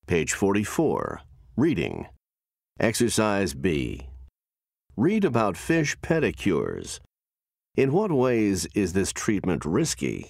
Page 44. Reading. Exercise B. Read about fish pedicures. In what ways is this treatment risky?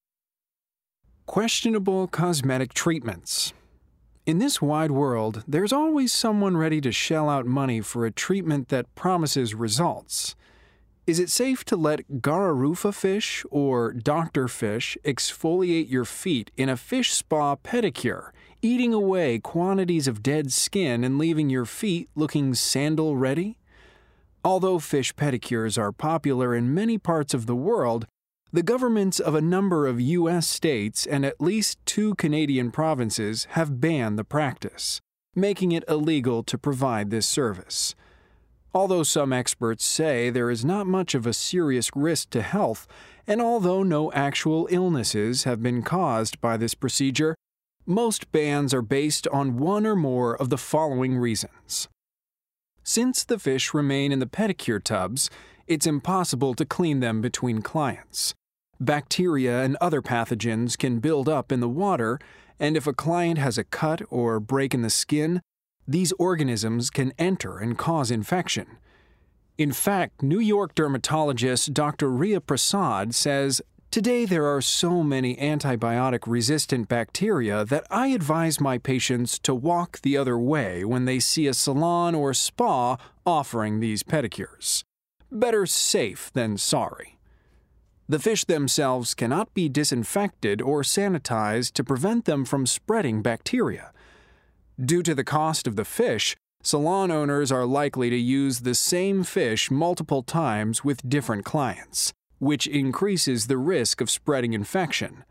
Questionable cosmetic treatments. In this wide world, there's always someone ready to shell out money for a treatment that promises results. Is it safe to let Gararufa fish or Dr. Fish exfoliate your feet in a fish spa pedicure, eating away quantities of dead skin and leaving your feet looking sandal-ready? Although fish pedicures are popular in many parts of the world, the governments of a number of U.S. states and at least 2 Canadian provinces have banned the practice, making it illegal to provide this service. Although some experts say there is not much of a serious risk to health, and although no actual illnesses have been caused by this procedure, most bans are based on one or more of the following reasons. Since the fish remain in the pedicure tubs, it's impossible to clean them between clients. Bacteria and other pathogens can build up in the water, and if a client has a cut or break in the skin, these organisms can enter and cause infection. In fact, New York dermatologist Dr. Riya Prasad says, "Today there are so many antibiotic-resistant bacteria that I advise my patients to walk the other way when they see a salon or spa offering these pedicures. Better safe than sorry." The fish themselves cannot be disinfected or sanitized to prevent them from spreading bacteria. Due to the cost of the fish, salon owners are likely to use the same fish multiple times with different clients, which increases the risk of spreading infection.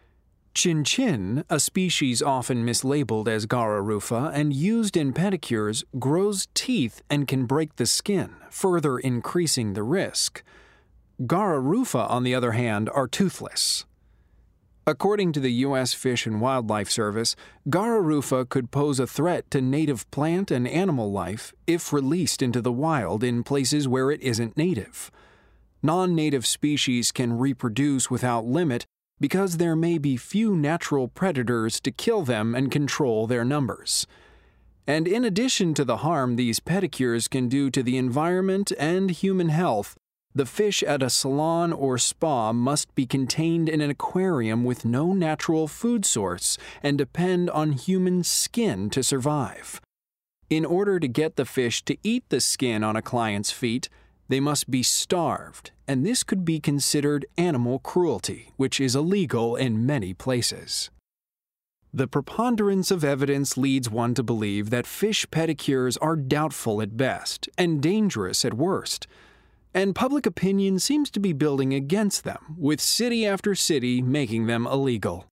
Chin-chin, a species often mislabeled as Gararufa and used in pedicures, grows teeth and can break the skin, further increasing the risk. Gararufa, on the other hand, are toothless. According to the U.S. Fish and Wildlife Service, Gararufa could pose a threat to native plant and animal life if released into the wild in places where it isn't native. Non-native species can reproduce without limit because there may be few natural predators to kill them and control their numbers. And in addition to the harm these pedicures can do to the environment and human health, the fish at a salon or spa must be contained in an aquarium with no natural food source and depend on human skin to survive. In order to get the fish to eat the skin on a client's feet, they must be starved, and this could be considered animal cruelty, which is illegal in many places. The preponderance of evidence leads one to believe that fish pedicures are doubtful at best and dangerous at worst. And public opinion seems to be building against them, with city after city making them illegal.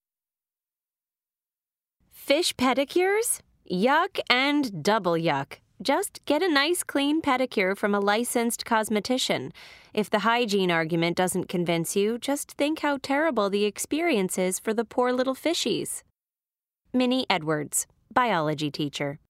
Fish pedicures? Yuck and double yuck. Just get a nice clean pedicure from a licensed cosmetician. If the hygiene argument doesn't convince you, just think how terrible the experience is for the poor little fishies. Minnie Edwards, biology teacher.